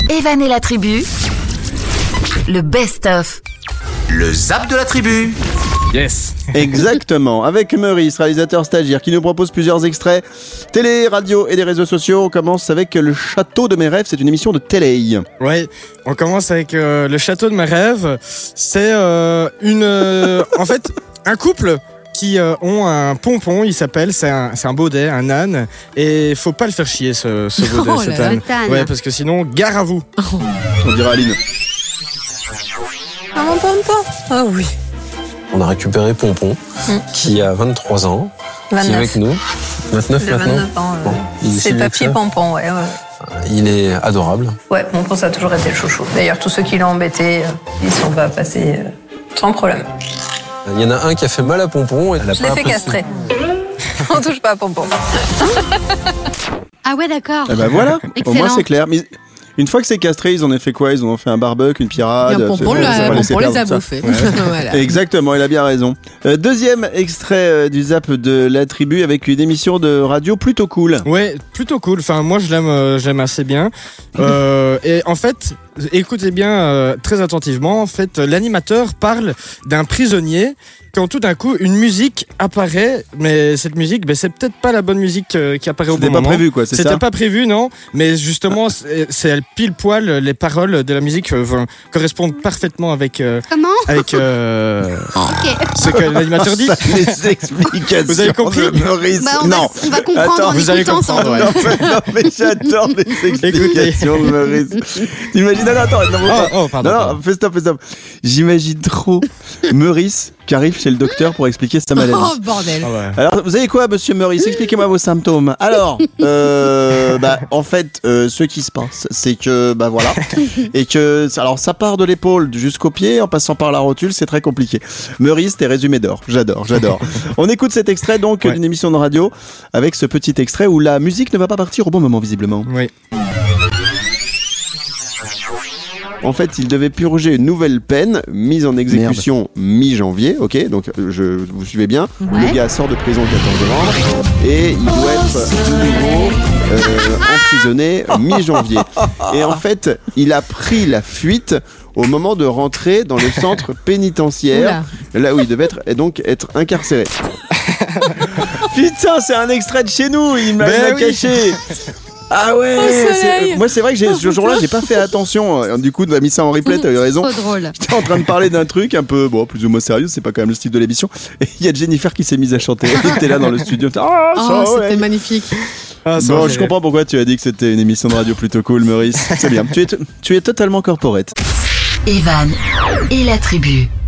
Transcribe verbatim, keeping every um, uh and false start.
Evan et la tribu, le best-of. Le zap de la tribu. Yes. Exactement, avec Meurice, réalisateur stagiaire, qui nous propose plusieurs extraits télé, radio et des réseaux sociaux. On commence avec Le Château de mes rêves, c'est une émission de télé. Ouais, on commence avec euh, Le Château de mes rêves. C'est euh, une, euh, en fait, un couple qui euh, ont un pompon, il s'appelle, c'est un, c'est un baudet, un âne, et faut pas le faire chier ce, ce baudet, Oh cet là, âne. âne. Ouais, parce que sinon, gare à vous. On dirait Aline. Ah, mon pompon. Ah oui. On a récupéré Pompon, Mm. qui a vingt-trois ans, qui est vingt-neuf. avec nous. vingt-neuf Il a maintenant. vingt-neuf ans. Bon, euh, il est c'est si vieux que papy ça. pompon, ouais, ouais. Il est adorable. Ouais, Pompon, ça a toujours été le chouchou. D'ailleurs, tous ceux qui l'ont embêté, euh, ils sont pas passés euh, sans problème. Il y en a un qui a fait mal à Pompon. Et elle a Je pas l'ai fait apprécié. castrer. On touche pas à Pompon. Ah ouais, d'accord. Eh ben voilà, au moins Excellent. c'est clair. Mais une fois que c'est castré, ils en ont fait quoi? Ils en ont fait un barbecue, une pirade. Et un pompon, c'est- le- ça va un laisser pompon les perdre a tout ça. bouffés. Voilà. Exactement, il a bien raison. Euh, deuxième extrait euh, du zap de la tribu avec une émission de radio plutôt cool. Ouais, plutôt cool. Enfin, moi, je l'aime, euh, j'aime assez bien. Euh, et en fait, écoutez bien euh, très attentivement. En fait, l'animateur parle d'un prisonnier quand tout d'un coup une musique apparaît, mais cette musique, ben, c'est peut-être pas la bonne musique euh, qui apparaît au bon C'était pas moment. prévu quoi, c'est C'était ça? pas prévu, non. Mais justement, c'est, c'est pile poil. Les paroles de la musique euh, vont- correspondent parfaitement avec euh, Comment avec euh, Ok. ce que l'animateur dit. Ça, les explications. Vous avez compris de Meurice. Bah, on, va, Non. on va comprendre Attends, en vous allez écoutant comprendre, sans ouais. doute. Non, mais, non, mais j'adore les explications de Meurice. T'imagines, non, non, attends, non, Oh, non, oh, pardon, non, non, pardon. fais stop, fais stop. J'imagine trop Meurice qui arrive chez le docteur pour expliquer sa maladie. Oh bordel. Ah ouais. Alors, vous savez quoi, monsieur Meurice? Expliquez-moi vos symptômes. Alors, euh, bah, en fait, euh, ce qui se passe, c'est que, bah voilà, et que, alors, ça part de l'épaule jusqu'au pied, en passant par la rotule, c'est très compliqué. Meurice, t'es résumé d'or. J'adore, j'adore. On écoute cet extrait, donc, Ouais. d'une émission de radio, avec ce petit extrait où la musique ne va pas partir au bon moment, visiblement. Oui. En fait, il devait purger une nouvelle peine, mise en exécution mi-janvier, ok, donc euh, je, vous suivez bien. Ouais. Le gars sort de prison le quatorze novembre et il doit être de nouveau euh, emprisonné mi-janvier. Et en fait, il a pris la fuite au moment de rentrer dans le centre pénitentiaire, là où il devait être, et donc être incarcéré. Putain, c'est un extrait de chez nous, il m'a Ben l'a oui. caché. Ah ouais, soleil. c'est- moi c'est vrai que j'ai, ce jour-là j'ai pas fait attention. Euh, Du coup, on a mis ça en replay, t'as eu raison. Trop drôle. J'étais en train de parler d'un truc un peu, bon, plus ou moins sérieux, c'est pas quand même le style de l'émission. Et il y a Jennifer qui s'est mise à chanter. Elle était là dans le studio. Ah, ça, Oh, ouais. c'était magnifique. Ah, ça Bon, m'a je fait comprends pourquoi tu as dit que c'était une émission de radio plutôt cool, Meurice. C'est bien. Tu es, t- tu es totalement corporate. Evan et la tribu.